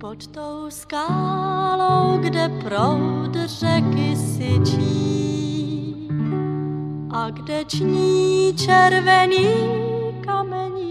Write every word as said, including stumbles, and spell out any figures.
Pod tou skálou, kde proud řeky syčí a kde ční červený kamení,